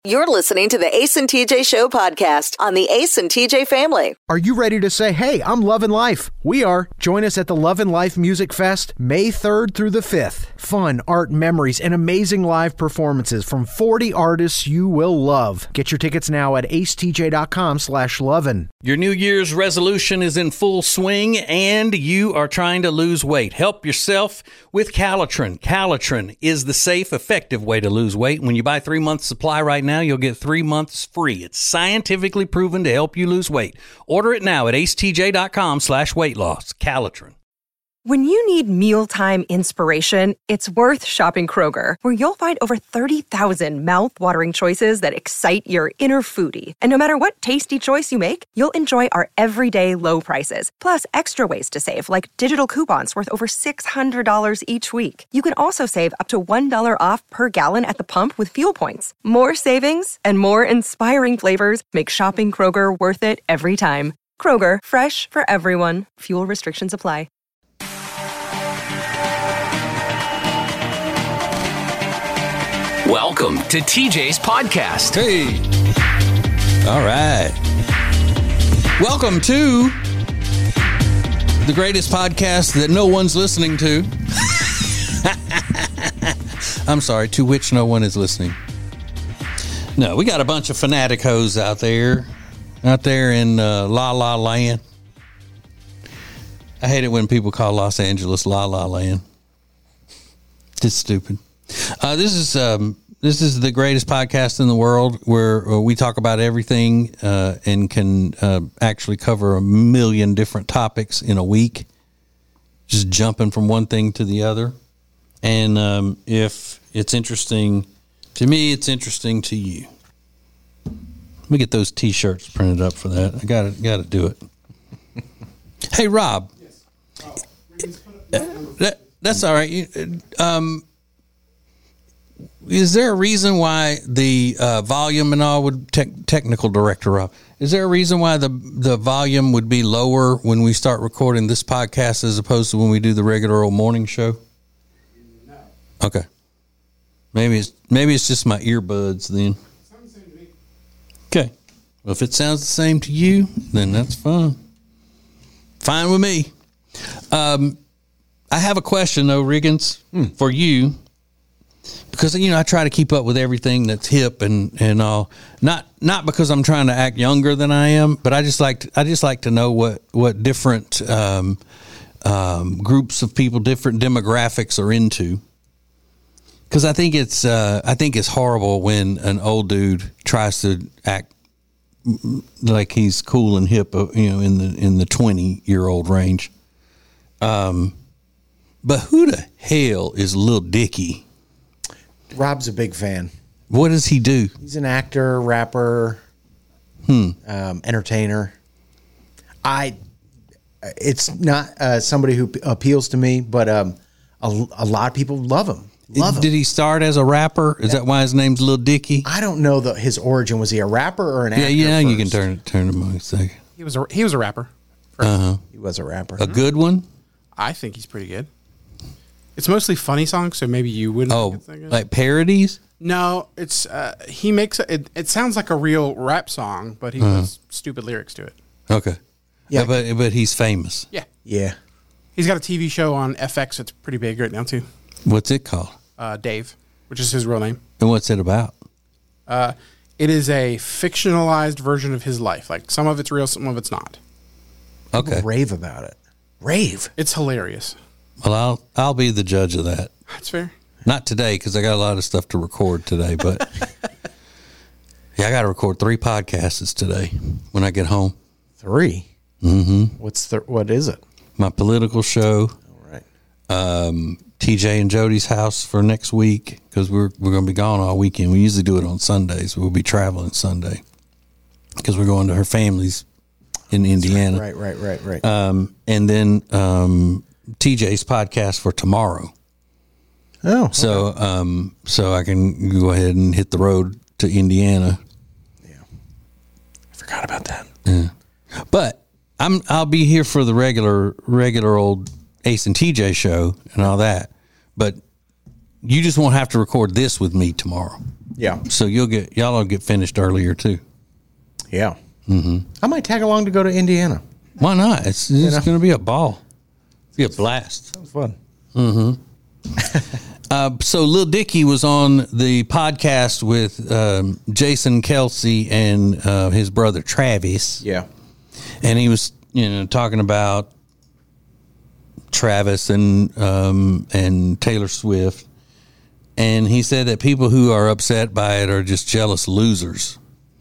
You're listening to the Ace and TJ Show podcast on the Ace and TJ family. Are you ready to say, hey, I'm loving life? We are. Join us at the Love and Life Music Fest, May 3rd through the 5th. Fun, art, memories, and amazing live performances from 40 artists you will love. Get your tickets now at acetj.com/lovin'. Your New Year's resolution is in full swing and you are trying to lose weight. Help yourself with Calitrin. Calitrin is the safe, effective way to lose weight. When you buy 3 months supply right now, you'll get 3 months free. It's scientifically proven to help you lose weight. Order it now at acetj.com/weight-loss. Calitrin. When you need mealtime inspiration, it's worth shopping Kroger, where you'll find over 30,000 mouth-watering choices that excite your inner foodie. And no matter what tasty choice you make, you'll enjoy our everyday low prices, plus extra ways to save, like digital coupons worth over $600 each week. You can also save up to $1 off per gallon at the pump with fuel points. More savings and more inspiring flavors make shopping Kroger worth it every time. Kroger, fresh for everyone. Fuel restrictions apply. Welcome to TJ's podcast. Hey. All right. Welcome to the greatest podcast that no one's listening to. I'm sorry, to which no one is listening. No, we got a bunch of fanatic hoes out there in La La Land. I hate it when people call Los Angeles La La Land. It's stupid. This is the greatest podcast in the world, where we talk about everything and can actually cover a million different topics in a week, just jumping from one thing to the other. And if it's interesting to me, it's interesting to you. Let me get those T-shirts printed up for that. I got to do it. Hey, Rob. Yes. That's all right. Is there a reason why the volume and all would technical director Rob? Is there a reason why the volume would be lower when we start recording this podcast as opposed to when we do the regular old morning show? No. Okay. Maybe it's just my earbuds then. Sounds the same to me. Okay. Well, if it sounds the same to you, then that's fine. Fine with me. I have a question though, Riggins, for you. Because, I try to keep up with everything that's hip and all. Not because I'm trying to act younger than I am, but I just like to know what different groups of people, different demographics are into. Because I think it's horrible when an old dude tries to act like he's cool and hip, in the 20-year-old range. But who the hell is Lil Dicky? Rob's a big fan. What does he do? He's an actor, rapper, entertainer. It's not somebody who appeals to me, but a lot of people love him. Did he start as a rapper? Is that why his name's Lil Dicky? I don't know his origin. Was he a rapper or an actor? Yeah, first? You can turn him on a second. He was a rapper. He was a rapper. A good one? I think he's pretty good. It's mostly funny songs, so maybe you wouldn't. Oh, like parodies? No, it's he makes it. It sounds like a real rap song, but he puts stupid lyrics to it. Okay, yeah, but he's famous. Yeah. He's got a TV show on FX that's pretty big right now too. What's it called? Dave, which is his real name. And what's it about? It is a fictionalized version of his life. Like some of it's real, some of it's not. Okay, people rave about it. Rave. It's hilarious. Well, I'll be the judge of that. That's fair. Not today, because I got a lot of stuff to record today, but yeah, I got to record 3 podcasts today when I get home. 3? Mm-hmm. What is it? My political show. All right. TJ and Jody's house for next week, because we're going to be gone all weekend. We usually do it on Sundays. We'll be traveling Sunday because we're going to her family's in Indiana. Right. And then TJ's podcast for tomorrow. Oh, okay. So I can go ahead and hit the road to Indiana. Yeah, I forgot about that. Yeah, but I'll be here for the regular old Ace and TJ show and all that. But you just won't have to record this with me tomorrow. Yeah. So y'all will get finished earlier too. Yeah. Mm-hmm. I might tag along to go to Indiana. Why not? It's going to be a ball. It'll be a blast. Sounds fun. So Lil Dicky was on the podcast with Jason Kelsey and his brother Travis. Yeah. And he was, talking about Travis and Taylor Swift. And he said that people who are upset by it are just jealous losers.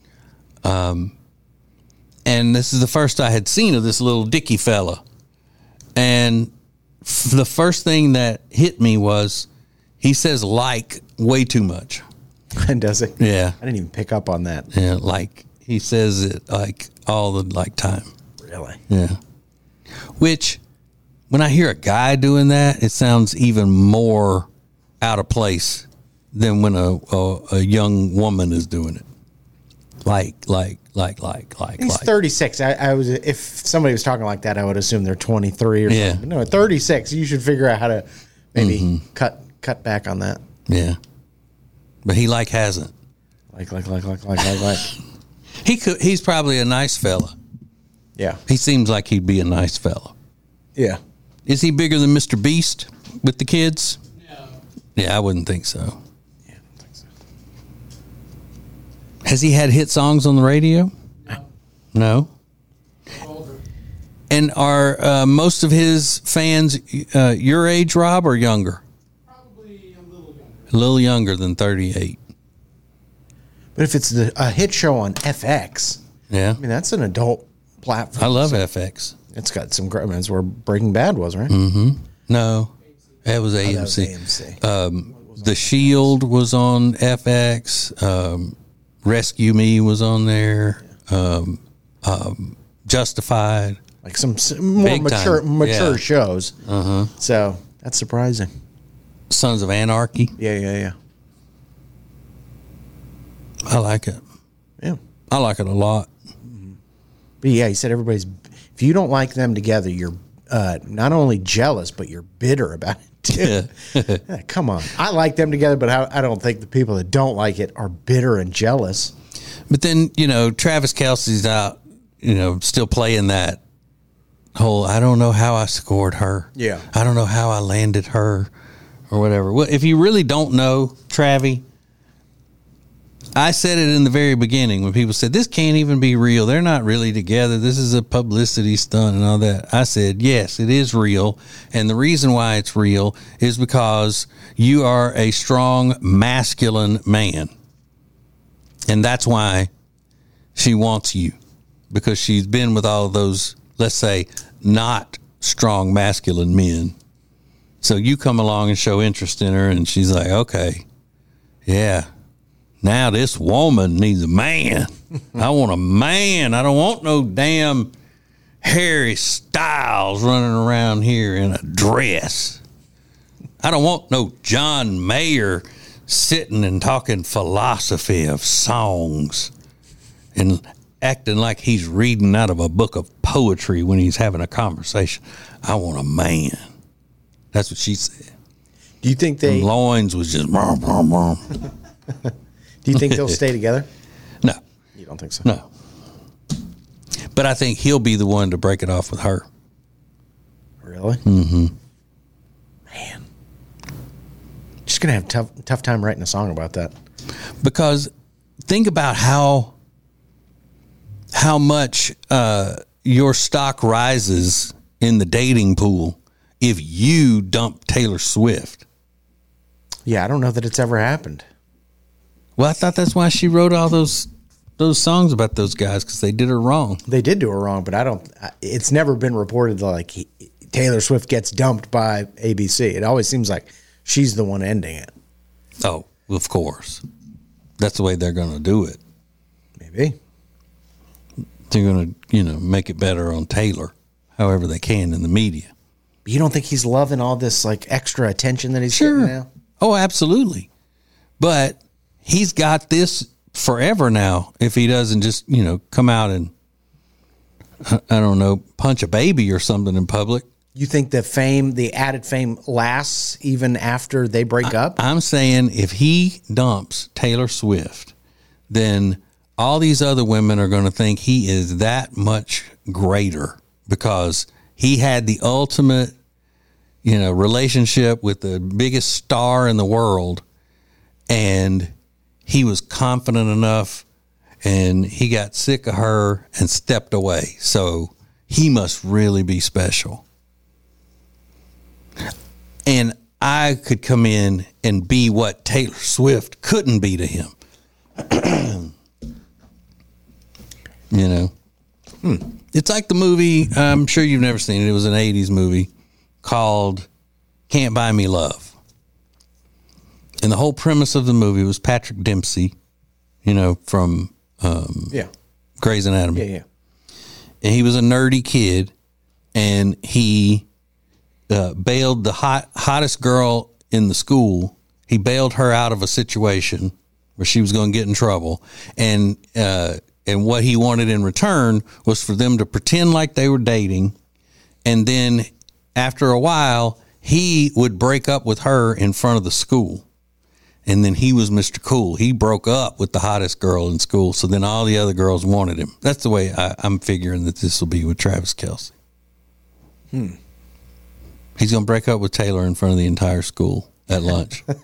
And this is the first I had seen of this Lil Dicky fella. And the first thing that hit me was he says like way too much. And does it? Yeah. I didn't even pick up on that. Yeah, like he says it like all the like time. Really? Yeah. Which, when I hear a guy doing that, it sounds even more out of place than when a young woman is doing it. Like. He's 36. I was, if somebody was talking like that, I would assume they're 23 or something. No, 36. You should figure out how to maybe cut back on that. Yeah. But he hasn't. Like. He's probably a nice fella. Yeah. He seems like he'd be a nice fella. Yeah. Is he bigger than Mr. Beast with the kids? No. Yeah, I wouldn't think so. Yeah, I don't think so. Has he had hit songs on the radio? No. And are most of his fans your age, Rob, or younger? Probably a little younger. A little younger than 38. But if it's a hit show on FX, Yeah. I mean, that's an adult platform. I love FX. It's got some great, that's where Breaking Bad was, right? No, that was AMC. That was AMC. The Shield was on FX. Rescue Me was on there. Justified. Like some more Big mature time. shows. So that's surprising. Sons of Anarchy. Yeah. I like it. Yeah. I like it a lot. But yeah, he said if you don't like them together, you're not only jealous, but you're bitter about it too. Yeah, come on. I like them together, but I don't think the people that don't like it are bitter and jealous. But then, Travis Kelce's out, still playing that whole, I don't know how I scored her. Yeah. I don't know how I landed her or whatever. Well, if you really don't know, Travi, I said it in the very beginning when people said, this can't even be real. They're not really together. This is a publicity stunt and all that. I said, yes, it is real. And the reason why it's real is because you are a strong, masculine man. And that's why she wants you, because she's been with all of those, let's say, not strong, masculine men. So you come along and show interest in her, and she's like, okay, yeah. Now this woman needs a man. I want a man. I don't want no damn Harry Styles running around here in a dress. I don't want no John Mayer sitting and talking philosophy of songs and acting like he's reading out of a book of poetry when he's having a conversation. I want a man. That's what she said. Do you think they... And loins was just... Do you think they'll stay together? No. You don't think so? No. But I think he'll be the one to break it off with her. Really? Mm-hmm. Man. Just going to have tough time writing a song about that. Because think about how much your stock rises in the dating pool if you dump Taylor Swift. Yeah, I don't know that it's ever happened. Well, I thought that's why she wrote all those songs about those guys, because they did her wrong. They did do her wrong, but it's never been reported that like Taylor Swift gets dumped by ABC. It always seems like she's the one ending it. Oh, of course. That's the way they're going to do it. Maybe. They're going to, make it better on Taylor, however they can in the media. But you don't think he's loving all this like extra attention that he's getting now? Oh, absolutely. But he's got this forever now if he doesn't just, come out and, I don't know, punch a baby or something in public. You think the added fame lasts even after they break up? I'm saying if he dumps Taylor Swift, then all these other women are going to think he is that much greater because he had the ultimate, relationship with the biggest star in the world, and he was confident enough, and he got sick of her and stepped away. So he must really be special. And I could come in and be what Taylor Swift couldn't be to him. It's like the movie, I'm sure you've never seen it. It was an 80s movie called Can't Buy Me Love. And the whole premise of the movie was Patrick Dempsey, from Grey's Anatomy. Yeah. And he was a nerdy kid, and he bailed the hottest girl in the school. He bailed her out of a situation where she was going to get in trouble. And what he wanted in return was for them to pretend like they were dating. And then after a while, he would break up with her in front of the school. And then he was Mr. Cool. He broke up with the hottest girl in school. So then all the other girls wanted him. That's the way I'm figuring that this will be with Travis Kelce. He's going to break up with Taylor in front of the entire school at lunch. And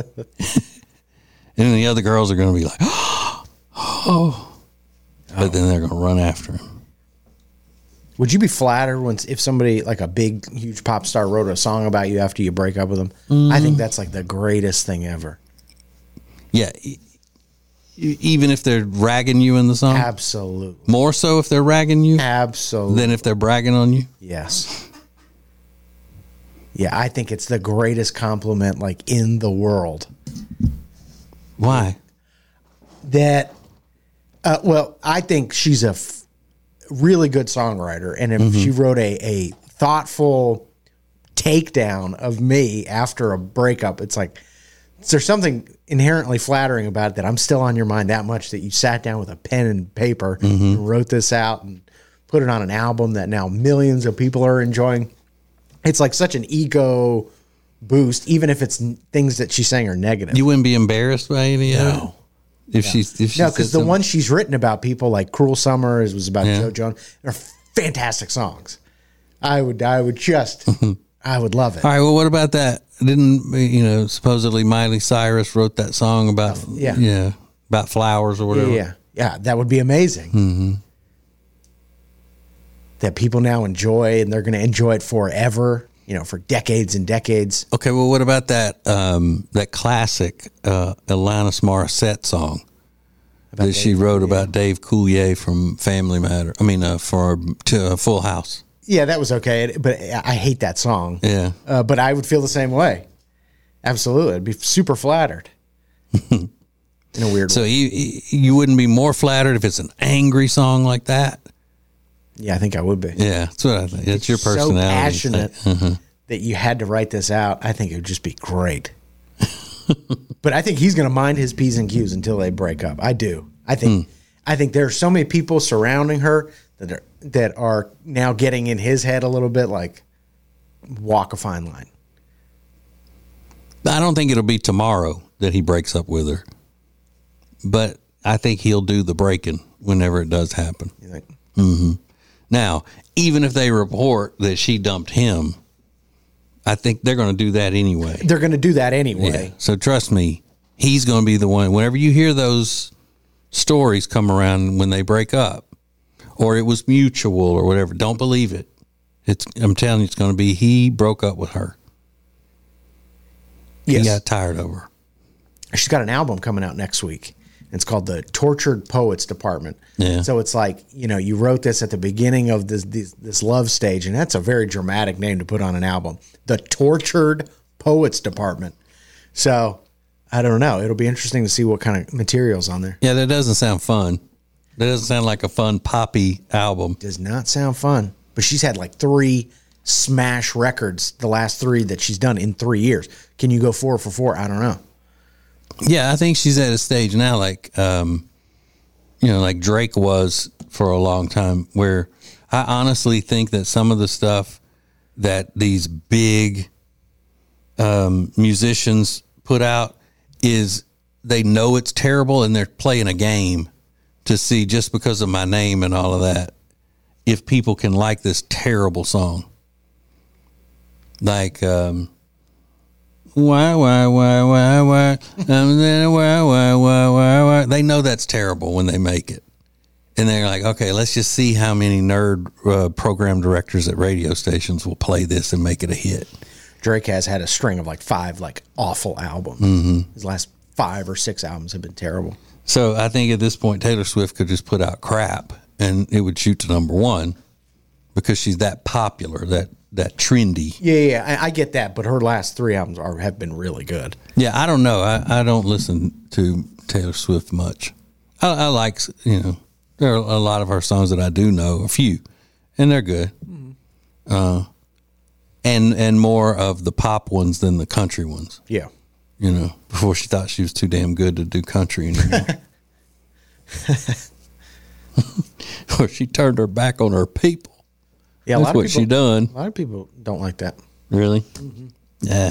then the other girls are going to be like, oh. But then they're going to run after him. Would you be flattered if somebody like a big, huge pop star wrote a song about you after you break up with them? I think that's like the greatest thing ever. Yeah. Even if they're ragging you in the song? Absolutely. More so if they're ragging you? Absolutely. Than if they're bragging on you? Yes. Yeah, I think it's the greatest compliment like in the world. Why? That, I think she's a really good songwriter. And if she wrote a thoughtful takedown of me after a breakup, it's like, there's something inherently flattering about it that I'm still on your mind that much that you sat down with a pen and paper and wrote this out and put it on an album that now millions of people are enjoying. It's like such an ego boost, even if it's things that she's saying are negative. You wouldn't be embarrassed by any of it? If she no, because the ones she's written about people like Cruel Summer was about Joe Jonas. They're fantastic songs. I would just, I would love it. All right. Well, what about that? Didn't supposedly Miley Cyrus wrote that song about about flowers or whatever? Yeah. That would be amazing. That people now enjoy, and they're going to enjoy it forever. For decades and decades. Okay, well, what about that that classic Alanis Morissette song that she wrote about Dave Coulier from Family Matter? I mean, to Full House. Yeah, that was okay, but I hate that song. Yeah, but I would feel the same way. Absolutely, I'd be super flattered in a weird way. So you wouldn't be more flattered if it's an angry song like that? Yeah, I think I would be. Yeah, that's what I think. It's your personality. So passionate that you had to write this out. I think it would just be great. But I think he's going to mind his P's and Q's until they break up. I do. I think there are so many people surrounding her that are now getting in his head a little bit, like walk a fine line. I don't think it'll be tomorrow that he breaks up with her, but I think he'll do the breaking whenever it does happen. You think? Now, even if they report that she dumped him, I think they're going to do that anyway. They're going to do that anyway. Yeah. So trust me, he's going to be the one. Whenever you hear those stories come around when they break up, or it was mutual or whatever, don't believe it. I'm telling you, it's going to be he broke up with her. Yes. He got tired of her. She's got an album coming out next week. It's called the Tortured Poets Department. Yeah. So it's like, you wrote this at the beginning of this love stage, and that's a very dramatic name to put on an album. The Tortured Poets Department. So I don't know. It'll be interesting to see what kind of material's on there. Yeah, that doesn't sound fun. That doesn't sound like a fun poppy album. Does not sound fun. But she's had like 3 smash records, the last 3 that she's done in 3 years. Can you go 4 for 4? I don't know. Yeah, I think she's at a stage now like Drake was for a long time, where I honestly think that some of the stuff that these big musicians put out is they know it's terrible and they're playing a game to see, just because of my name and all of that, if people can like this terrible song. Like, why, they know that's terrible when they make it. And they're like, okay, let's just see how many nerd program directors at radio stations will play this and make it a hit. Drake has had a string of like 5 like awful albums. His last 5 or 6 albums have been terrible. So I think at this point, Taylor Swift could just put out crap and it would shoot to number 1 because she's that popular, that trendy. Yeah, I get that, but her last 3 albums have been really good. Yeah, I don't know. I don't listen to Taylor Swift much. I like, there are a lot of her songs that I do know, a few, and they're good. And more of the pop ones than the country ones. Yeah. Before she thought she was too damn good to do country anymore. Or she turned her back on her people. Yeah, that's what she done. A lot of people don't like that. Really? Yeah.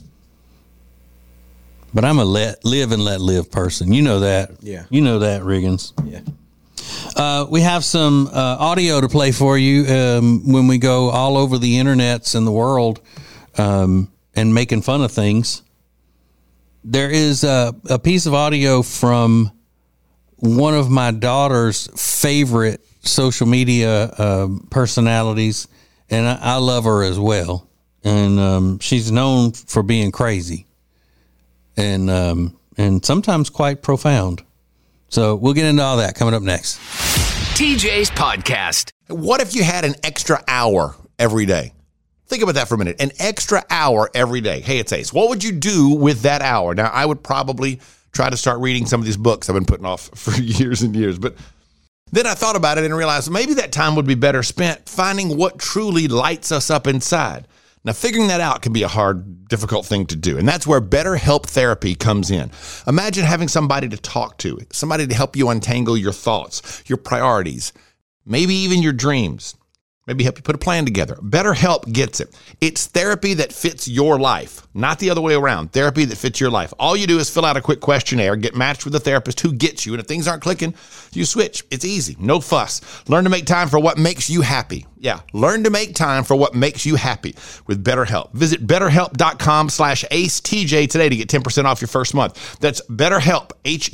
But I'm a live and let live person. You know that. Yeah. You know that, Riggins. Yeah. We have some audio to play for you when we go all over the internets and the world and making fun of things. There is a piece of audio from one of my daughter's favorite social media personalities, and I love her as well. And she's known for being crazy and sometimes quite profound. So we'll get into all that coming up next. TJ's Podcast. What if you had an extra hour every day? Think about that for a minute. An extra hour every day. Hey, it's Ace. What would you do with that hour? Now, I would probably try to start reading some of these books I've been putting off for years and years. But then I thought about it and realized maybe that time would be better spent finding what truly lights us up inside. Now, figuring that out can be a hard, difficult thing to do. And that's where BetterHelp Therapy comes in. Imagine having somebody to talk to, somebody to help you untangle your thoughts, your priorities, maybe even your dreams. Maybe help you put a plan together. BetterHelp gets it. It's therapy that fits your life, not the other way around. Therapy that fits your life. All you do is fill out a quick questionnaire, get matched with a therapist who gets you, and if things aren't clicking, you switch. It's easy. No fuss. Learn to make time for what makes you happy. Yeah, learn to make time for what makes you happy with BetterHelp. Visit BetterHelp.com/AceTJ today to get 10% off your first month. That's BetterHelp,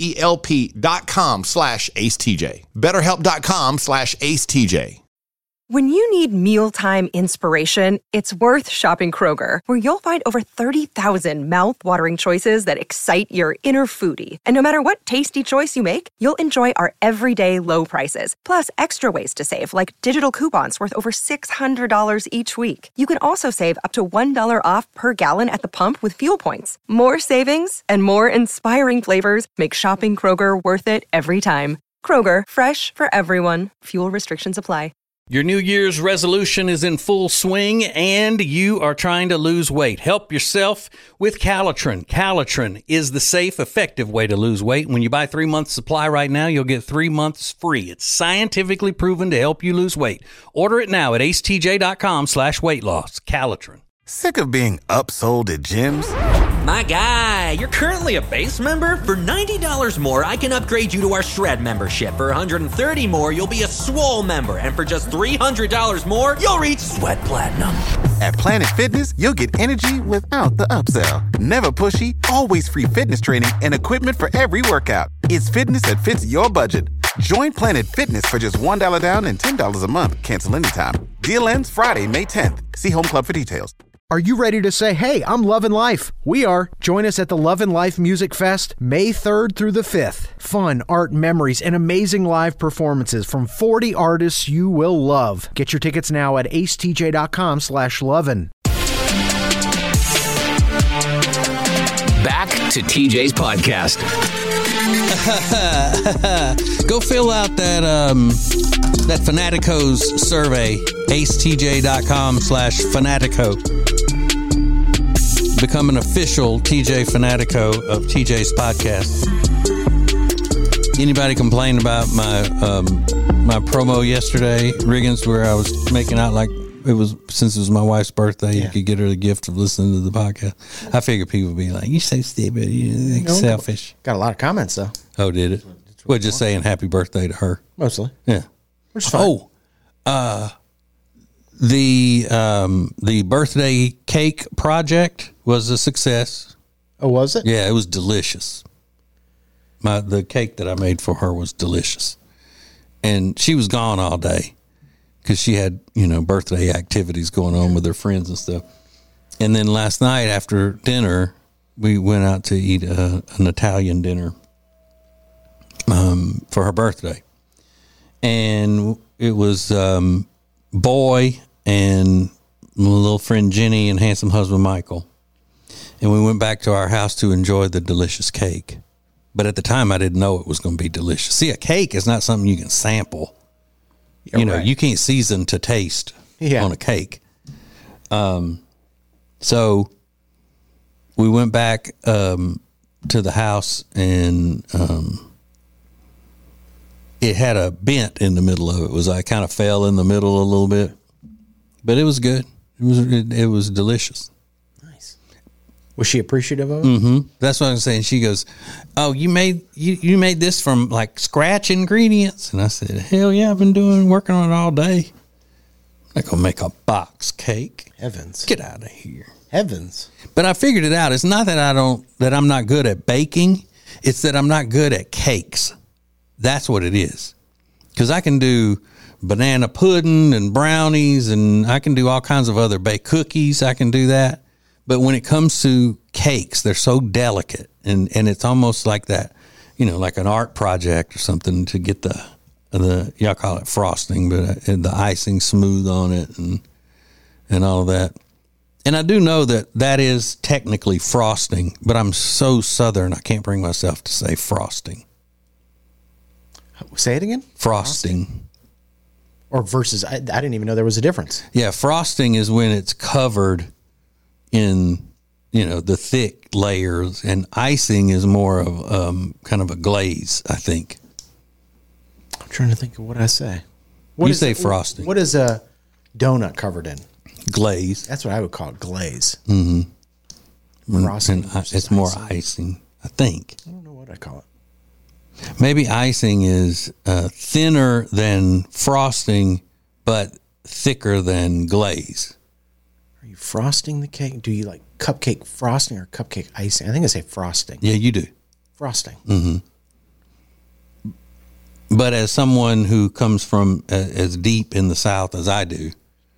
HELP.com/AceTJ. BetterHelp.com/AceTJ. When you need mealtime inspiration, it's worth shopping Kroger, where you'll find over 30,000 mouth-watering choices that excite your inner foodie. And no matter what tasty choice you make, you'll enjoy our everyday low prices, plus extra ways to save, like digital coupons worth over $600 each week. You can also save up to $1 off per gallon at the pump with fuel points. More savings and more inspiring flavors make shopping Kroger worth it every time. Kroger, fresh for everyone. Fuel restrictions apply. Your New Year's resolution is in full swing and you are trying to lose weight. Help yourself with Calitrin. Calitrin is the safe, effective way to lose weight. When you buy 3 months supply right now, you'll get 3 months free. It's scientifically proven to help you lose weight. Order it now at acetj.com/weight-loss. Calitrin. Sick of being upsold at gyms? My guy, you're currently a base member? For $90 more, I can upgrade you to our Shred membership. For $130 more, you'll be a Swole member. And for just $300 more, you'll reach Sweat Platinum. At Planet Fitness, you'll get energy without the upsell. Never pushy, always free fitness training and equipment for every workout. It's fitness that fits your budget. Join Planet Fitness for just $1 down and $10 a month. Cancel anytime. Deal ends Friday, May 10th. See Home Club for details. Are you ready to say, hey, I'm loving life? We are. Join us at the Love and Life Music Fest, May 3rd through the 5th. Fun, art, memories, and amazing live performances from 40 artists you will love. Get your tickets now at acetj.com/lovin'. Back to TJ's Podcast. Go fill out that Fanatico's survey, acetj.com/Fanatico. Become an official TJ Fanatico of TJ's Podcast. Anybody complain about my promo yesterday, Riggins, where I was making out like since it was my wife's birthday, you could get her the gift of listening to the podcast. I figured people would be like, "You so stupid, you selfish." Got a lot of comments though. Oh, did it? Well, just saying happy birthday to her. Mostly, yeah. Which is fine. The birthday cake project was a success. Oh, was it? Yeah, it was delicious. The cake that I made for her was delicious, and she was gone all day because she had birthday activities going on with her friends and stuff. And then last night after dinner, we went out to eat an Italian dinner for her birthday, and it was Boy and my little friend Jenny and handsome husband Michael. And we went back to our house to enjoy the delicious cake. But at the time, I didn't know it was going to be delicious. See, a cake is not something you can sample. You can't season to taste on a cake. So we went back to the house, and it had a bent in the middle of it. It was I kind of fell in the middle a little bit, but it was good. It was delicious. Nice. Was she appreciative of it? Mm-hmm. That's what I'm saying. She goes, "Oh, you made this from like scratch ingredients?" And I said, "Hell yeah, I've been working on it all day. I'm not gonna make a box cake. Heavens, get out of here, heavens!" But I figured it out. It's not that I'm not good at baking. It's that I'm not good at cakes. That's what it is. Because I can do banana pudding and brownies, and I can do all kinds of other baked cookies. I can do that. But when it comes to cakes, they're so delicate, and it's almost like that, like an art project or something to get the y'all call it frosting, but the icing smooth on it and all of that. And I do know that is technically frosting, but I'm so Southern, I can't bring myself to say frosting. Say it again? Frosting. Or versus, I didn't even know there was a difference. Yeah, frosting is when it's covered in, the thick layers, and icing is more of kind of a glaze, I think. I'm trying to think of what I say. You say frosting. What is a donut covered in? Glaze. That's what I would call it, glaze. Mm-hmm. Frosting. It's more icing, I think. I don't know what I call it. Maybe icing is thinner than frosting, but thicker than glaze. Are you frosting the cake? Do you like cupcake frosting or cupcake icing? I think I say frosting. Yeah, you do. Frosting. Mm-hmm. But as someone who comes from as deep in the South as I do,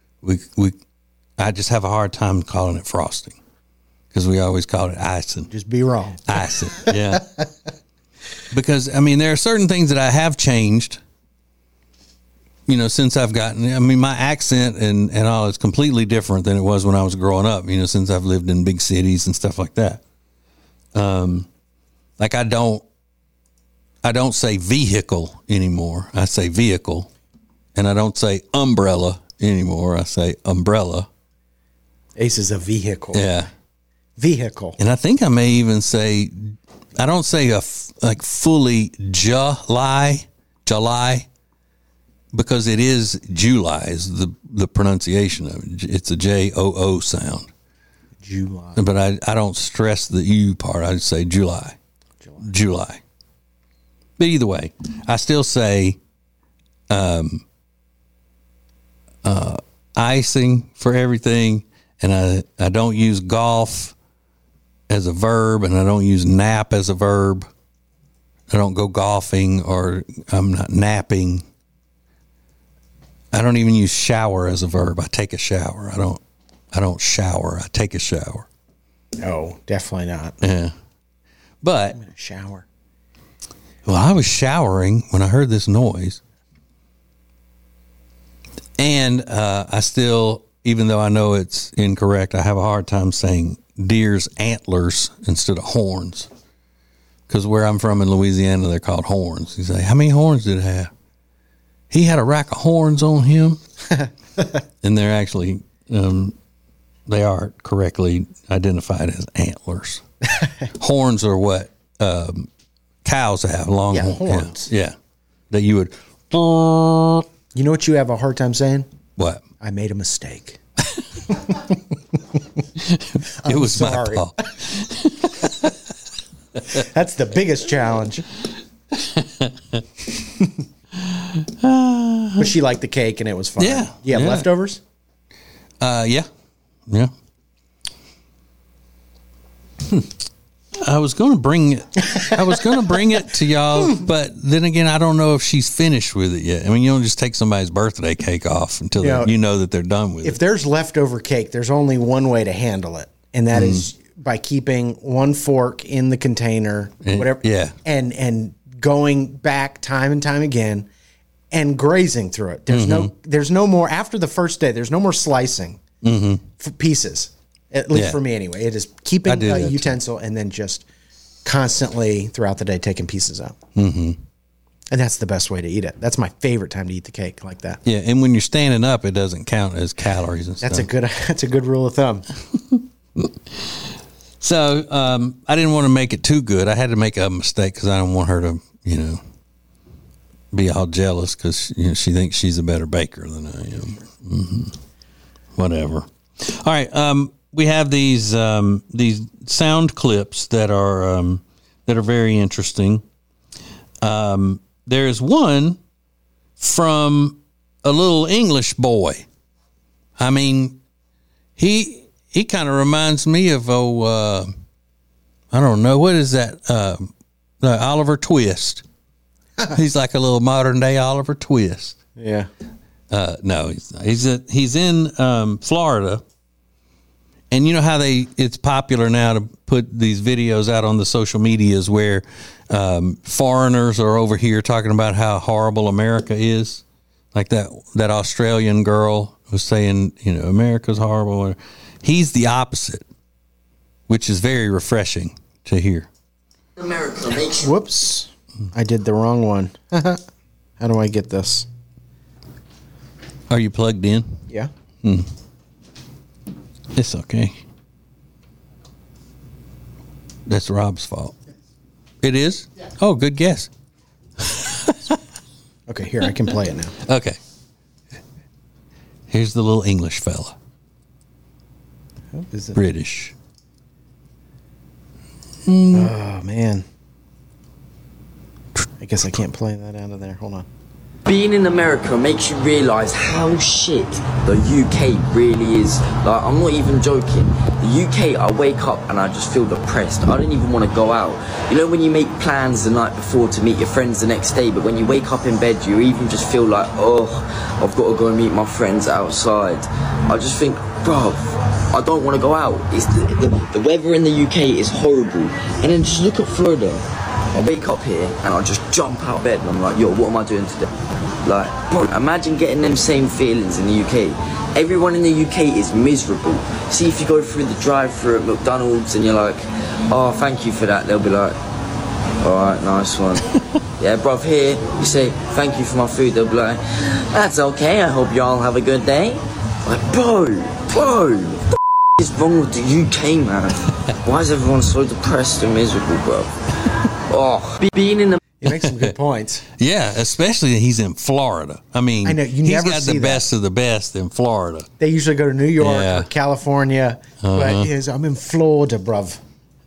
I just have a hard time calling it frosting because we always call it icing. Just be wrong. Icing, yeah. Because, there are certain things that I have changed, since I've gotten, my accent and all is completely different than it was when I was growing up, since I've lived in big cities and stuff like that. Like I don't say vehicle anymore. I say vehicle. And I don't say umbrella anymore. I say umbrella. Ace is a vehicle. Yeah. Vehicle. And I think I may even say, I don't say fully July, because it is July is the pronunciation of it. It's a J-O-O sound. July. But I don't stress the U part. I just say July. But either way, I still say icing for everything, and I don't use golf as a verb, and I don't use nap as a verb. I don't go golfing, or I'm not napping. I don't even use shower as a verb. I take a shower. I don't shower. I take a shower. No, definitely not. Yeah. But I'm in a shower. Well, I was showering when I heard this noise. And I still, even though I know it's incorrect, I have a hard time saying deer's antlers instead of horns. Because where I'm from in Louisiana, they're called horns. You say, how many horns did it have? He had a rack of horns on him. And they're actually, they are correctly identified as antlers. Horns are what cows have, long horns. Yeah. That you would. You know what you have a hard time saying? What? I made a mistake. It was sorry. my fault. That's the biggest challenge. But she liked the cake and it was fun. Yeah. You have Yeah. leftovers? Yeah. I was going to bring it. To y'all, but then again, I don't know if she's finished with it yet. I mean, you don't just take somebody's birthday cake off until you know that they're done with it. If there's leftover cake, there's only one way to handle it, and that is by keeping one fork in the container, whatever. Yeah. And going back time and time again and grazing through it. There's no more after the first day. There's no more slicing for pieces. At least for me, anyway. It is keeping a utensil and then just constantly throughout the day taking pieces out. Mm-hmm. And that's the best way to eat it. That's my favorite time to eat the cake like that. Yeah, and when you're standing up, it doesn't count as calories and That's stuff. That's a good rule of thumb. So I didn't want to make it too good. I had to make a mistake because I don't want her to, be all jealous because she thinks she's a better baker than I am. Mm-hmm. Whatever. All right. We have these sound clips that are very interesting. There's one from a little English boy. I mean, he kind of reminds me of I don't know, what is that? Oliver Twist. He's like a little modern day Oliver Twist. Yeah. No, he's in Florida. And you know how it's popular now to put these videos out on the social medias where foreigners are over here talking about how horrible America is. Like that Australian girl was saying, America's horrible. He's the opposite, which is very refreshing to hear. America makes you. Whoops. I did the wrong one. How do I get this? Are you plugged in? Yeah. It's okay. That's Rob's fault. It is? Yeah. Oh, good guess. Okay, here, I can play it now. Okay. Here's the little English fella. Who is it? British. Oh, man. I guess I can't play that out of there. Hold on. Being in America makes you realise how shit the UK really is. Like, I'm not even joking. The UK, I wake up and I just feel depressed. I don't even want to go out. You know when you make plans the night before to meet your friends the next day, but when you wake up in bed, you even just feel like, oh, I've got to go and meet my friends outside. I just think, bruv, I don't want to go out. It's the weather in the UK is horrible. And then just look at Florida. I wake up here and I just jump out of bed and I'm like, yo, what am I doing today? Like, bro, imagine getting them same feelings in the UK. Everyone in the UK is miserable. See, if you go through the drive-thru at McDonald's and you're like, oh, thank you for that, they'll be like, alright, nice one. Yeah, bruv, here, you say, thank you for my food, they'll be like, that's okay, I hope y'all have a good day. Like, bro, what the is wrong with the UK, man? Why is everyone so depressed and miserable, bro? Oh, being in the... He makes some good points. Yeah, especially he's in Florida. I mean, I know, you he's never got see the best of the best in Florida. They usually go to New York Yeah. or California. But I'm in Florida, bruv.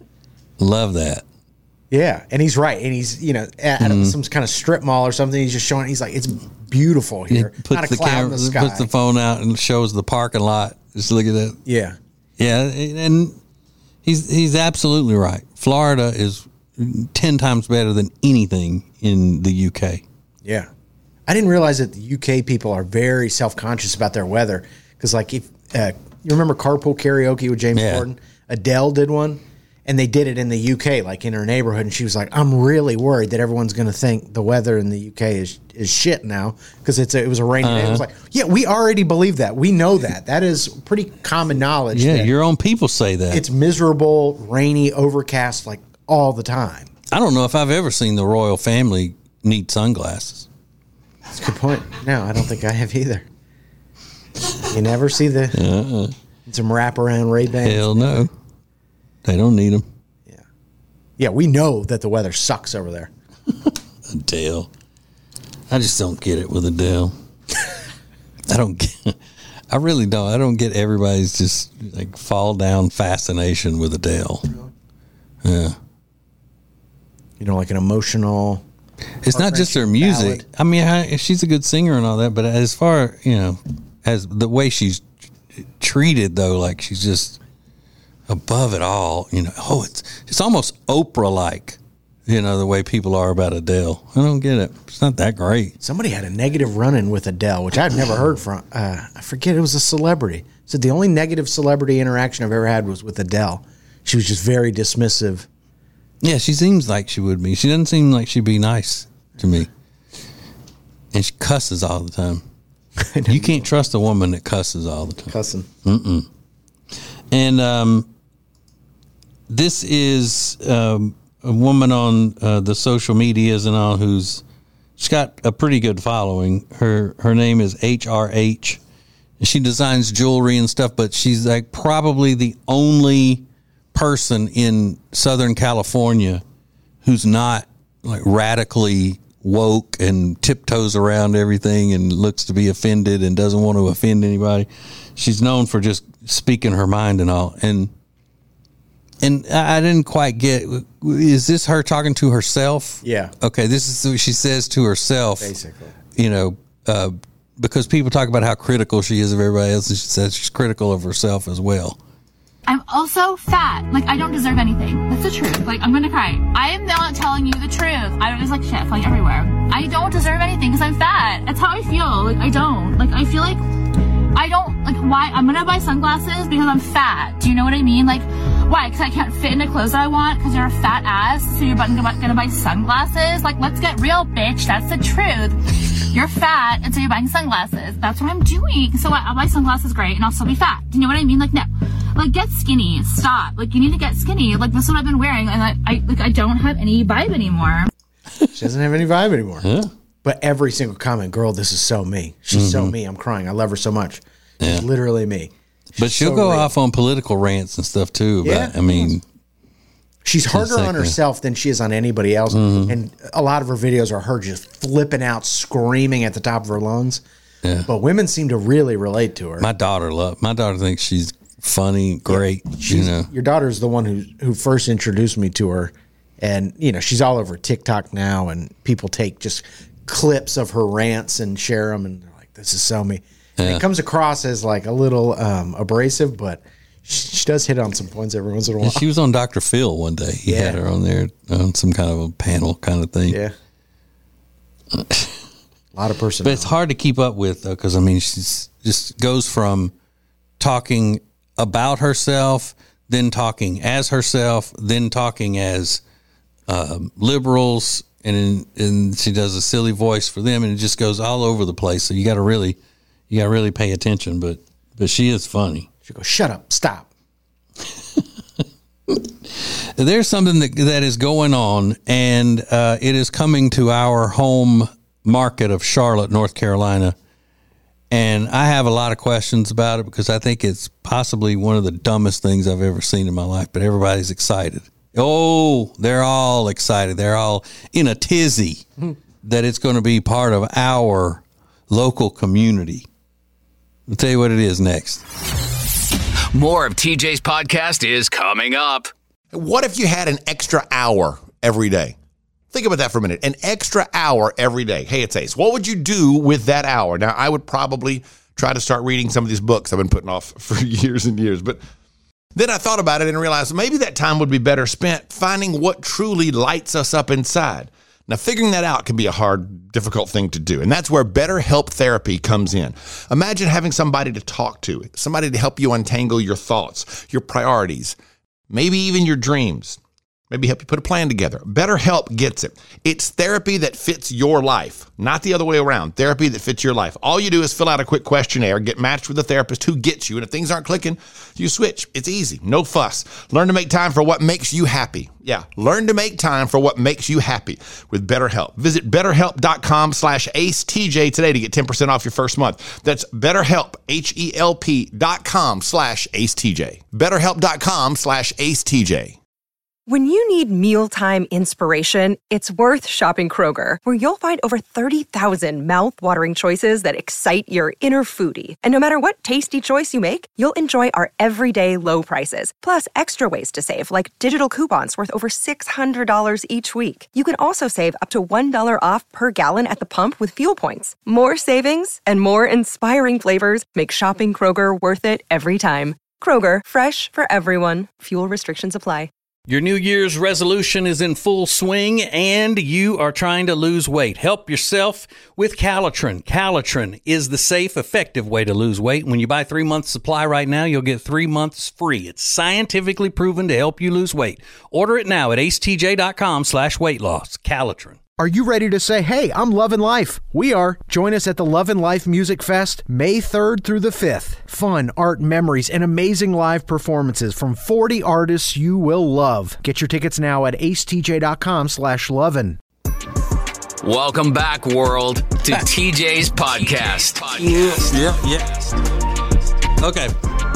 Love that. Yeah, and he's right. And he's, at some kind of strip mall or something. He's just showing, he's like, it's beautiful here. Not a cloud in the sky. Puts the phone out and shows the parking lot. Just look at that. Yeah. Yeah, and he's absolutely right. Florida is 10 times better than anything in the UK. Yeah. I didn't realize that the UK people are very self-conscious about their weather. Because, like, if you remember Carpool Karaoke with James Corden? Adele did one, and they did it in the UK, like in her neighborhood. And she was like, I'm really worried that everyone's going to think the weather in the UK is shit now because it was a rainy day. It was like, yeah, we already believe that. We know that. That is pretty common knowledge. Yeah, your own people say that. It's miserable, rainy, overcast, like, all the time. I don't know if I've ever seen the royal family need sunglasses. That's a good point. No, I don't think I have either. You never see some wraparound Ray-Bans. Hell no. They don't need them. Yeah. Yeah, we know that the weather sucks over there. Adele. I just don't get it with Adele. I I really don't. I don't get everybody's just like fall down fascination with Adele. Yeah. You know, like an emotional. It's not just her music. Ballad. I mean, she's a good singer and all that, but as far, as the way she's treated though, like she's just above it all, it's almost Oprah-like, the way people are about Adele. I don't get it. It's not that great. Somebody had a negative run-in with Adele, which I've never heard from. I forget, it was a celebrity. Said the only negative celebrity interaction I've ever had was with Adele. She was just very dismissive. Yeah, she seems like she would be. She doesn't seem like she'd be nice to me. And she cusses all the time. You can't trust a woman that cusses all the time. Cussing. Mm-mm. And this is a woman on the social medias and all she's got a pretty good following. Her name is HRH. She designs jewelry and stuff, but she's like probably the only person in Southern California who's not like radically woke and tiptoes around everything and looks to be offended and doesn't want to offend anybody. She's known for just speaking her mind and all. And I didn't quite get, is this her talking to herself? Yeah. Okay, this is what she says to herself. Basically. Because people talk about how critical she is of everybody else, and she says she's critical of herself as well. I'm also fat. Like, I don't deserve anything. That's the truth. Like, I'm gonna cry. I am not telling you the truth. I don't just like shit flying everywhere. I don't deserve anything because I'm fat. That's how I feel. Like, I don't. Like, I feel like I don't, like, why? I'm gonna buy sunglasses because I'm fat. Do you know what I mean? Like, why? Because I can't fit into clothes that I want because you're a fat ass, so you're gonna buy sunglasses? Like, let's get real, bitch. That's the truth. You're fat, and so you're buying sunglasses. That's what I'm doing. So I'll buy sunglasses, great, and I'll still be fat. Do you know what I mean? Like, no. Like, get skinny. Stop. Like, you need to get skinny. Like, that's what I've been wearing, and I don't have any vibe anymore. She doesn't have any vibe anymore. Yeah. But every single comment, girl, this is so me. She's so me. I'm crying. I love her so much. She's literally me. But she'll go off on political rants and stuff too. But I mean, she's harder on herself than she is on anybody else. And a lot of her videos are her just flipping out, screaming at the top of her lungs. Yeah. But women seem to really relate to her. My daughter thinks she's funny, great. Yeah. Your daughter's the one who first introduced me to her. And, she's all over TikTok now, and people take just clips of her rants and share them, and they're like, this is so me. Yeah. It comes across as like a little abrasive, but she does hit on some points every once in a while. And she was on Dr. Phil one day. He had her on there on some kind of a panel kind of thing. Yeah. A lot of personality. But it's hard to keep up with, though, because, I mean, she's just goes from talking about herself, then talking as herself, then talking as liberals, and she does a silly voice for them, and it just goes all over the place. So you got to really pay attention. But she is funny. She goes, "Shut up, stop." There's something that is going on, and it is coming to our home market of Charlotte, North Carolina. And I have a lot of questions about it because I think it's possibly one of the dumbest things I've ever seen in my life. But everybody's excited. Oh, they're all excited. They're all in a tizzy that it's going to be part of our local community. I'll tell you what it is next. More of TJ's podcast is coming up. What if you had an extra hour every day? Think about that for a minute. An extra hour every day. Hey, it's Ace. What would you do with that hour? Now, I would probably try to start reading some of these books I've been putting off for years and years. But then I thought about it and realized maybe that time would be better spent finding what truly lights us up inside. Now, figuring that out can be a hard, difficult thing to do. And that's where BetterHelp therapy comes in. Imagine having somebody to talk to, somebody to help you untangle your thoughts, your priorities, maybe even your dreams. Maybe help you put a plan together. BetterHelp gets it. It's therapy that fits your life, not the other way around. Therapy that fits your life. All you do is fill out a quick questionnaire, get matched with a therapist who gets you, and if things aren't clicking, you switch. It's easy. No fuss. Learn to make time for what makes you happy. Yeah, learn to make time for what makes you happy with BetterHelp. Visit BetterHelp.com/AceTJ today to get 10% off your first month. That's BetterHelp, HELP.com/AceTJ. BetterHelp.com/AceTJ. When you need mealtime inspiration, it's worth shopping Kroger, where you'll find over 30,000 mouth-watering choices that excite your inner foodie. And no matter what tasty choice you make, you'll enjoy our everyday low prices, plus extra ways to save, like digital coupons worth over $600 each week. You can also save up to $1 off per gallon at the pump with fuel points. More savings and more inspiring flavors make shopping Kroger worth it every time. Kroger, fresh for everyone. Fuel restrictions apply. Your New Year's resolution is in full swing and you are trying to lose weight. Help yourself with Calitrin. Calitrin is the safe, effective way to lose weight. When you buy 3 months supply right now, you'll get 3 months free. It's scientifically proven to help you lose weight. Order it now at acetj.com/weight loss. Calitrin. Are you ready to say, hey, I'm loving life? We are. Join us at the Love and Life Music Fest, May 3rd through the 5th. Fun, art, memories, and amazing live performances from 40 artists you will love. Get your tickets now at acetj.com/lovin'. Welcome back, world, to TJ's podcast. Yeah. Okay.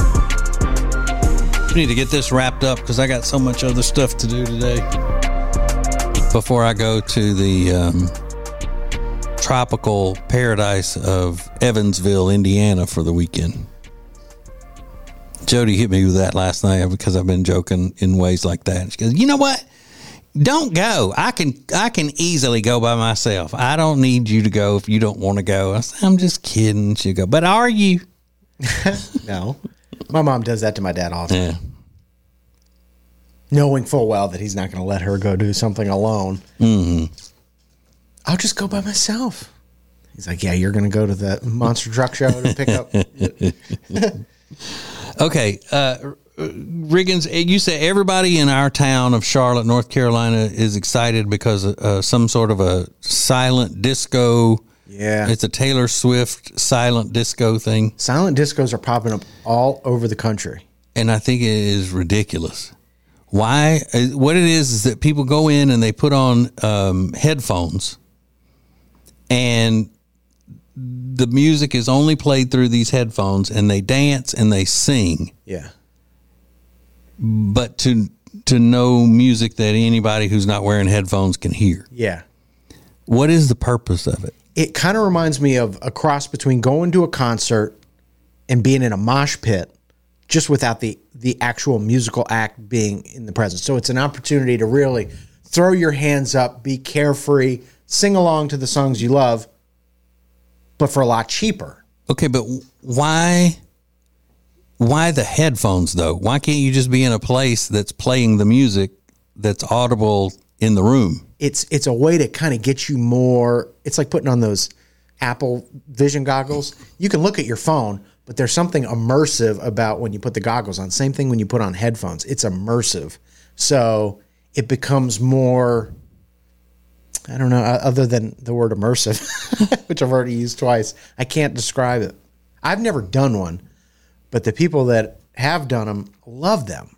We need to get this wrapped up because I got so much other stuff to do today. Before I go to the tropical paradise of Evansville, Indiana for the weekend. Jody hit me with that last night because I've been joking in ways like that. She goes, you know what? Don't go. I can easily go by myself. I don't need you to go if you don't want to go. I said, I'm just kidding. She go, but are you? No. My mom does that to my dad all the time. Yeah. Knowing full well that he's not going to let her go do something alone. Mm-hmm. I'll just go by myself. He's like, yeah, you're going to go to the monster truck show to pick up. Okay. Riggins, you say everybody in our town of Charlotte, North Carolina is excited because some sort of a silent disco. Yeah. It's a Taylor Swift silent disco thing. Silent discos are popping up all over the country. And I think it is ridiculous. Why? What it is that people go in and they put on headphones and the music is only played through these headphones and they dance and they sing. Yeah. But to know music that anybody who's not wearing headphones can hear. Yeah. What is the purpose of it? It kind of reminds me of a cross between going to a concert and being in a mosh pit, just without the actual musical act being in the presence. So it's an opportunity to really throw your hands up, be carefree, sing along to the songs you love, but for a lot cheaper. Okay, but why the headphones, though? Why can't you just be in a place that's playing the music that's audible in the room? It's a way to kind of get you more. It's like putting on those Apple Vision goggles. You can look at your phone, but there's something immersive about when you put the goggles on. Same thing when you put on headphones. It's immersive. So it becomes more, I don't know, other than the word immersive, which I've already used twice. I can't describe it. I've never done one, but the people that have done them love them.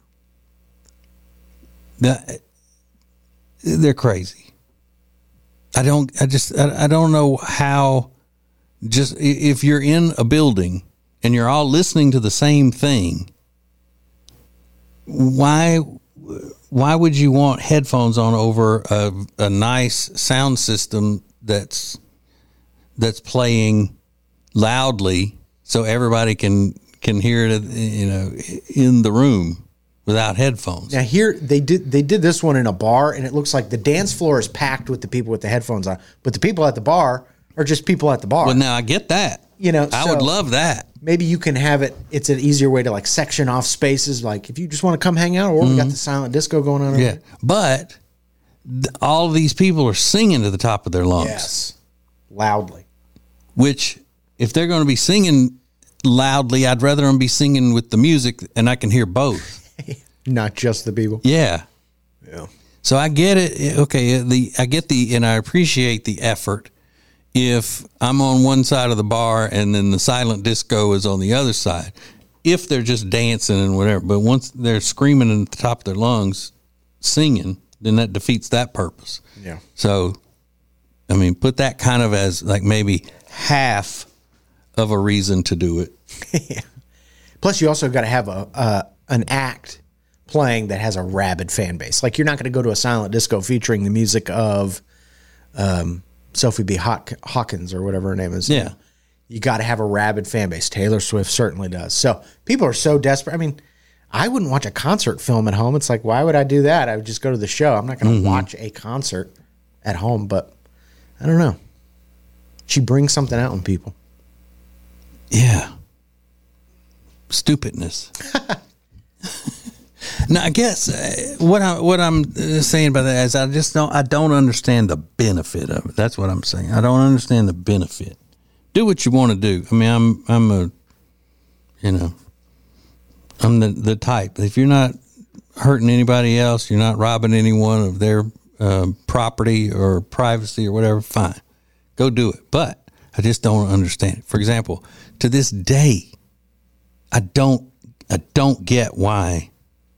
They're crazy. I don't know how, just if you're in a building and you're all listening to the same thing, why would you want headphones on over a nice sound system that's playing loudly so everybody can hear it, in the room without headphones? Now here they did this one in a bar, and it looks like the dance floor is packed with the people with the headphones on, but the people at the bar are just people at the bar. Well, now I get that. I would love that. Maybe you can have it. It's an easier way to like section off spaces. Like if you just want to come hang out, or we got the silent disco going on. Yeah, but all of these people are singing to the top of their lungs. Yes, loudly. Which, if they're going to be singing loudly, I'd rather them be singing with the music, and I can hear both. Not just the people. Yeah. Yeah. So I get it. Okay, and I appreciate the effort. If I'm on one side of the bar and then the silent disco is on the other side, if they're just dancing and whatever, but once they're screaming at the top of their lungs, singing, then that defeats that purpose. Yeah. So, I mean, put that kind of as like maybe half of a reason to do it. Yeah. Plus, you also got to have an act playing that has a rabid fan base. Like, you're not going to go to a silent disco featuring the music of Sophie B. Hawkins or whatever her name is. Yeah. You got to have a rabid fan base. Taylor Swift certainly does. So people are so desperate. I mean, I wouldn't watch a concert film at home. It's like, why would I do that? I would just go to the show. I'm not going to watch a concert at home, but I don't know. She brings something out in people. Yeah. Stupidness. Now, I guess what I'm saying about that is I don't understand the benefit of it. That's what I'm saying. I don't understand the benefit. Do what you want to do. I mean, I'm the type. If you're not hurting anybody else, you're not robbing anyone of their property or privacy or whatever, fine. Go do it. But I just don't understand it. For example, to this day, I don't get why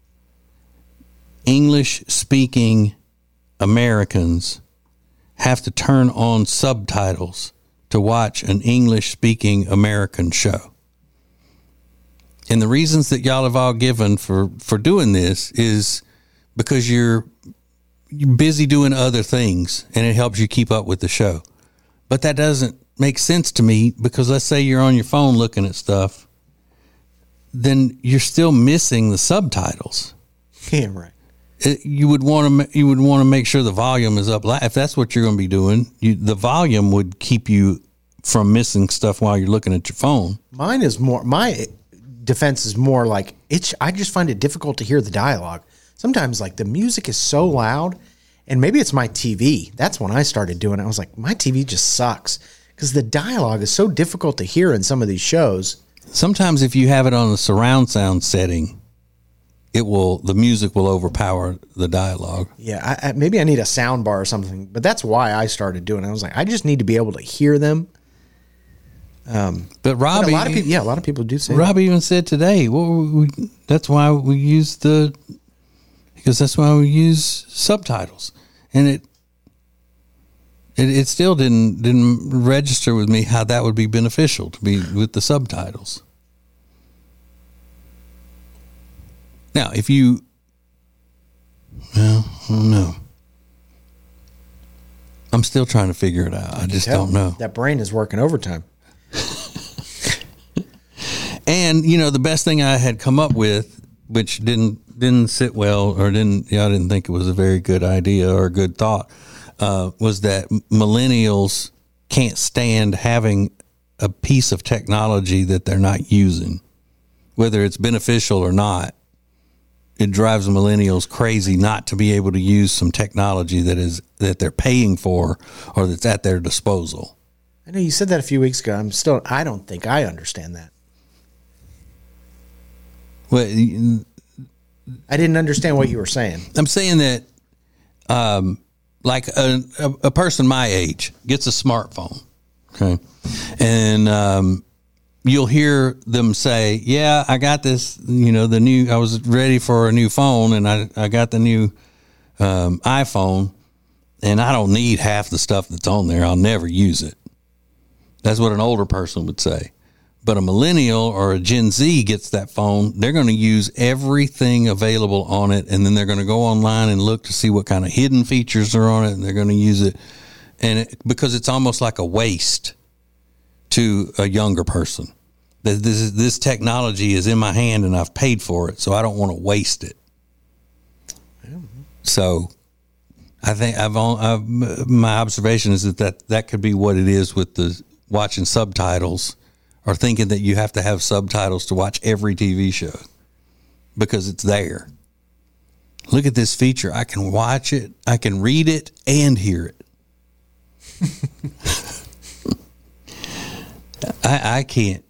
English-speaking Americans have to turn on subtitles to watch an English-speaking American show. And the reasons that y'all have all given for doing this is because you're busy doing other things and it helps you keep up with the show. But that doesn't make sense to me, because let's say you're on your phone looking at stuff, then you're still missing the subtitles. Yeah, right. You would want to make sure the volume is up. If that's what you're going to be doing, the volume would keep you from missing stuff while you're looking at your phone. My defense is more like I just find it difficult to hear the dialogue. Sometimes, like, the music is so loud, and maybe it's my TV. That's when I started doing it. I was like, my TV just sucks, because the dialogue is so difficult to hear in some of these shows. Sometimes if you have it on the surround sound setting, the music will overpower the dialogue. Yeah, maybe I need a sound bar or something, but that's why I started doing it. I was like, I just need to be able to hear them. But Robbie, a lot of people do say Robbie even said today, that's why we use subtitles, and it still didn't register with me how that would be beneficial to be with the subtitles. Now, I don't know. I'm still trying to figure it out. I just don't know. That brain is working overtime. And, the best thing I had come up with, which didn't sit well, or I didn't think it was a very good idea or a good thought, was that millennials can't stand having a piece of technology that they're not using, whether it's beneficial or not. It drives millennials crazy not to be able to use some technology that they're paying for or that's at their disposal. I know you said that a few weeks ago. I don't think I understand that. Well, I didn't understand what you were saying. I'm saying that, like a person my age gets a smartphone, okay, and you'll hear them say, "Yeah, I got this. I was ready for a new phone, and I got the new iPhone, and I don't need half the stuff that's on there. I'll never use it." That's what an older person would say. But a millennial or a Gen Z gets that phone, they're going to use everything available on it, and then they're going to go online and look to see what kind of hidden features are on it, and they're going to use it, because it's almost like a waste to a younger person. This technology is in my hand, and I've paid for it, so I don't want to waste it. So I think my observation is that could be what it is with the watching subtitles, or thinking that you have to have subtitles to watch every TV show because it's there. Look at this feature. I can watch it, I can read it, and hear it. I can't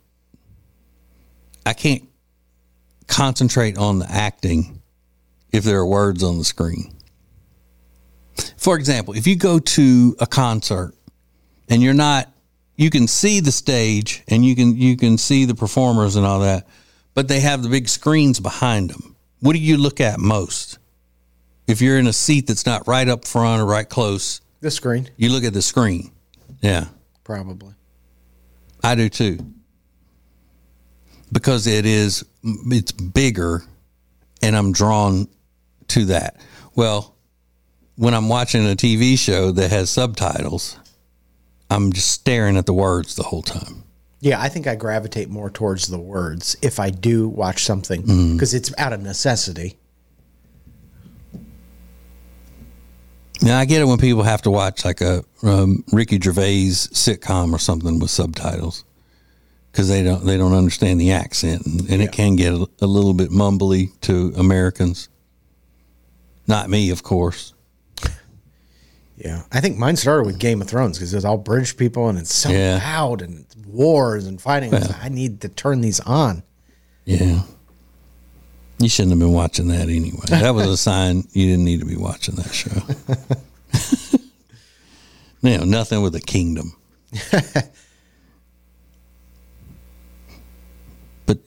concentrate on the acting if there are words on the screen. For example, if you go to a concert and you can see the stage and you can see the performers and all that, but they have the big screens behind them. What do you look at most? If you're in a seat that's not right up front or right close, the screen. You look at the screen. Yeah. Probably. I do too. Because it's bigger and I'm drawn to that. Well, when I'm watching a TV show that has subtitles, I'm just staring at the words the whole time. Yeah, I think I gravitate more towards the words if I do watch something because it's out of necessity. Now, I get it when people have to watch like a Ricky Gervais sitcom or something with subtitles because they don't understand the accent, and it can get a little bit mumbly to Americans. Not me, of course. Yeah, I think mine started with Game of Thrones because it's all British people and it's so loud and it's wars and fighting. Yeah. I need to turn these on. Yeah. You shouldn't have been watching that anyway. That was a sign you didn't need to be watching that show. Nothing with a kingdom. But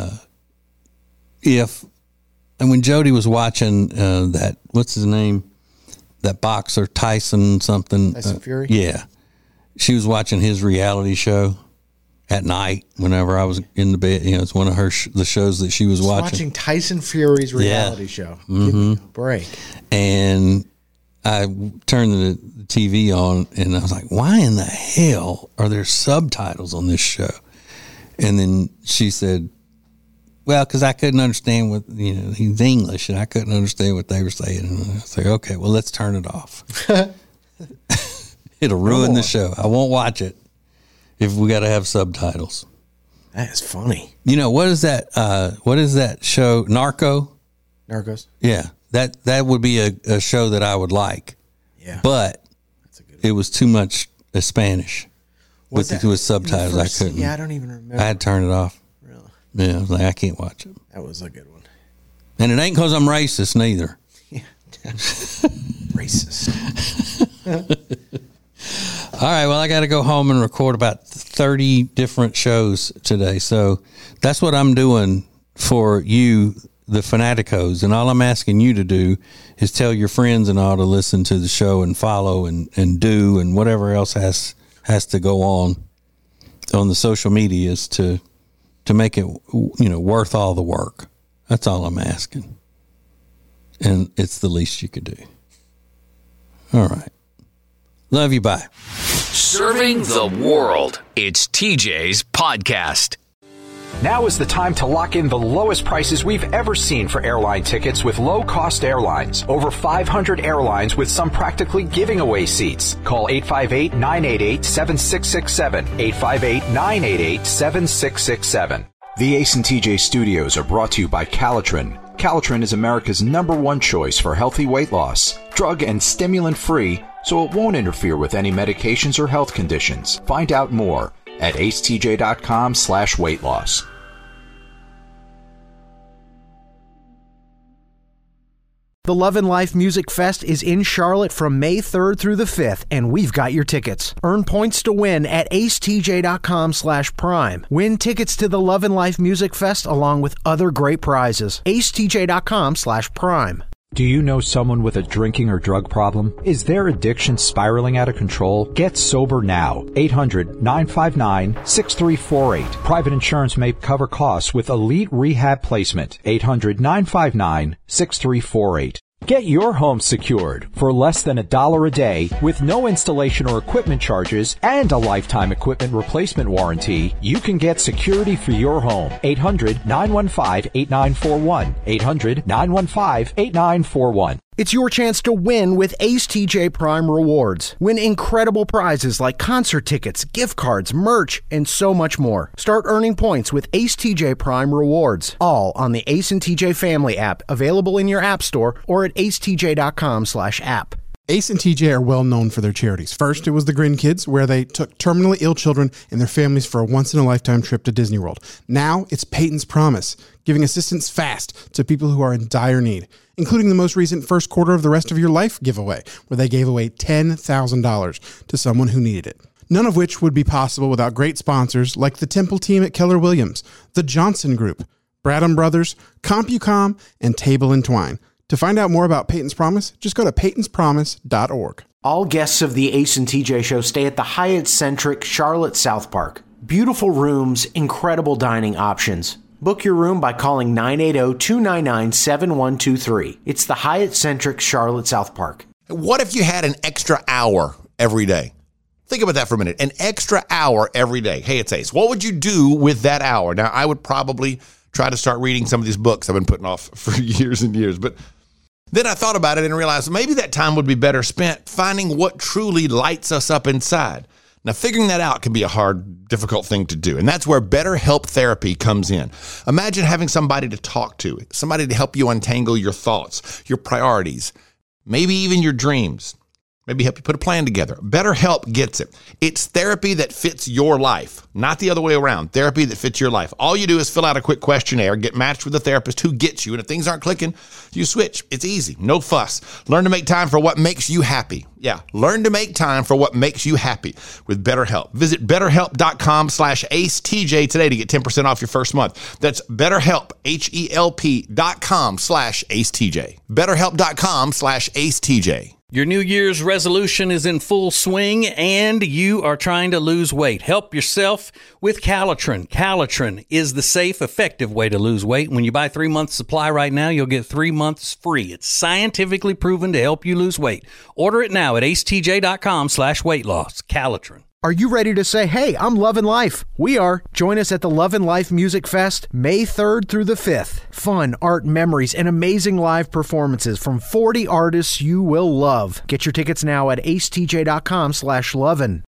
when Jody was watching that, what's his name? That boxer, Tyson something. Tyson Fury? Yeah. She was watching his reality show at night whenever I was in the bed. It's one of the shows that she was watching. Tyson Fury's reality show. Give me a break. And I turned the TV on and I was like, why in the hell are there subtitles on this show? And then she said, well, because I couldn't understand what, he's English and I couldn't understand what they were saying. And I was like, okay, well, let's turn it off. It'll ruin the show. I won't watch it if we got to have subtitles. That is funny. What is that? What is that show? Narcos? Yeah. That would be a show that I would like. Yeah. But it was too much Spanish with subtitles. I couldn't. Yeah, I don't even remember. I had to turn it off. Really? Yeah, I was like, I can't watch it. That was a good one. And it ain't because I'm racist neither. Yeah. Racist. All right, well, I got to go home and record about 30 different shows today. So that's what I'm doing for you, the Fanaticos. And all I'm asking you to do is tell your friends and all to listen to the show and follow and do and whatever else has to go on the social medias to make it, worth all the work. That's all I'm asking. And it's the least you could do. All right. Love you. Bye. Serving the world. It's TJ's podcast. Now is the time to lock in the lowest prices we've ever seen for airline tickets with low-cost airlines. Over 500 airlines with some practically giving away seats. Call 858-988-7667. 858-988-7667. The Ace and TJ Studios are brought to you by Calitrin. Calitrin is America's #1 choice for healthy weight loss. Drug and stimulant-free, so it won't interfere with any medications or health conditions. Find out more at acetj.com/weight loss. The Love and Life Music Fest is in Charlotte from May 3rd through the 5th, and we've got your tickets. Earn points to win at acetj.com/prime. Win tickets to the Love and Life Music Fest along with other great prizes. acetj.com/prime. Do you know someone with a drinking or drug problem? Is their addiction spiraling out of control? Get sober now. 800-959-6348. Private insurance may cover costs with Elite Rehab Placement. 800-959-6348. Get your home secured for less than $1 a day with no installation or equipment charges and a lifetime equipment replacement warranty. You can get security for your home. 800-915-8941. 800-915-8941. It's your chance to win with Ace TJ Prime Rewards. Win incredible prizes like concert tickets, gift cards, merch, and so much more. Start earning points with Ace TJ Prime Rewards. All on the Ace and TJ Family app, available in your app store or at acetj.com/app. Ace and TJ are well known for their charities. First, it was the Grin Kids, where they took terminally ill children and their families for a once-in-a-lifetime trip to Disney World. Now, it's Peyton's Promise, giving assistance fast to people who are in dire need, including the most recent first quarter of the Rest of Your Life giveaway, where they gave away $10,000 to someone who needed it. None of which would be possible without great sponsors like the Temple team at Keller Williams, the Johnson Group, Bradham Brothers, CompuCom, and Table & Twine. To find out more about Peyton's Promise, just go to peytonspromise.org. All guests of the Ace and TJ show stay at the Hyatt Centric Charlotte South Park. Beautiful rooms, incredible dining options. Book your room by calling 980-299-7123. It's the Hyatt-centric Charlotte South Park. What if you had an extra hour every day? Think about that for a minute. An extra hour every day. Hey, it's Ace. What would you do with that hour? Now, I would probably try to start reading some of these books I've been putting off for years and years. But then I thought about it and realized maybe that time would be better spent finding what truly lights us up inside. Now, figuring that out can be a hard, difficult thing to do. And that's where BetterHelp therapy comes in. Imagine having somebody to talk to, somebody to help you untangle your thoughts, your priorities, maybe even your dreams. Maybe help you put a plan together. BetterHelp gets it. It's therapy that fits your life, not the other way around. Therapy that fits your life. All you do is fill out a quick questionnaire, get matched with a therapist who gets you, and if things aren't clicking, you switch. It's easy. No fuss. Learn to make time for what makes you happy. Yeah, learn to make time for what makes you happy with BetterHelp. Visit BetterHelp.com/AceTJ today to get 10% off your first month. That's BetterHelp, HELP.com/AceTJ. BetterHelp.com/AceTJ. Your New Year's resolution is in full swing and you are trying to lose weight. Help yourself with Calitrin. Calitrin is the safe, effective way to lose weight. When you buy 3 months supply right now, you'll get 3 months free. It's scientifically proven to help you lose weight. Order it now at acetj.com/weight loss. Calitrin. Are you ready to say, hey, I'm loving life? We are. Join us at the Love and Life Music Fest, May 3rd through the 5th. Fun, art, memories, and amazing live performances from 40 artists you will love. Get your tickets now at acetj.com/lovin'.